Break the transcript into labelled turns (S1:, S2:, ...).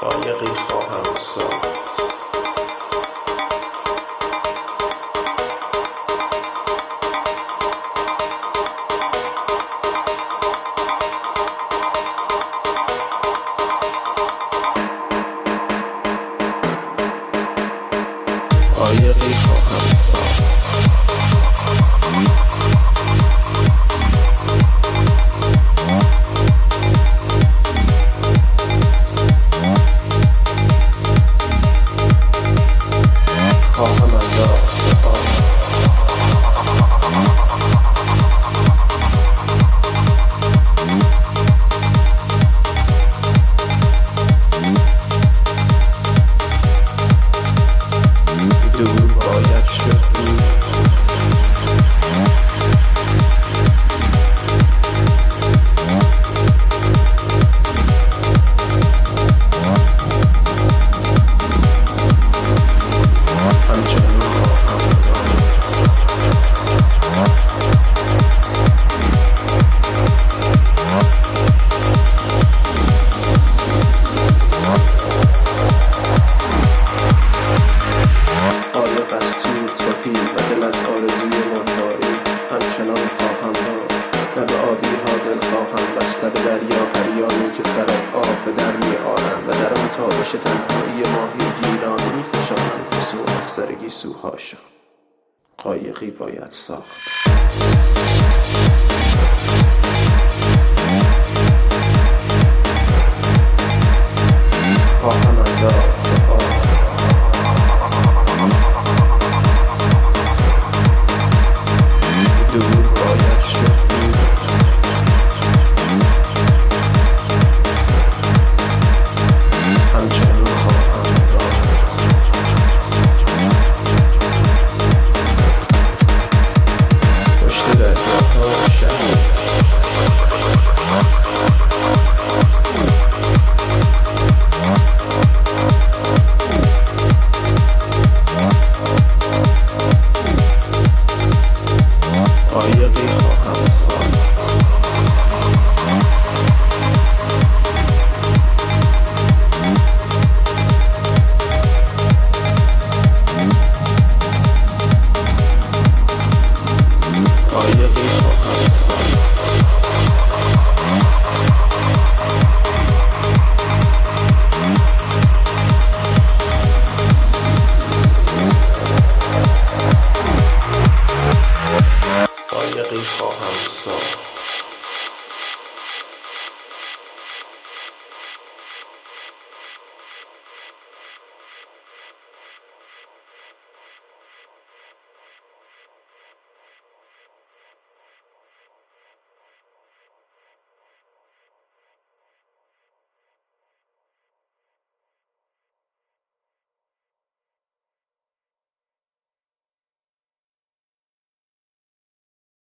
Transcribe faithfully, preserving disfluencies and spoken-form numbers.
S1: قایقی خواهم ساخت. قایقی خواهم ساخت. خواهم انداخت به آب. دور باید شد دور. همچنان خواهم قایق از تور تپی و دل از آرزوی مرداری. همچنان خواهم رفت. نه به آبی ها دل خواهم بست، نه به دریا پریانی که سر از آب به در می آرند و در آن تابش تنهایی ماهی گیران می فشانند فسون از سر گیسوهاشان. قایقی باید ساخت.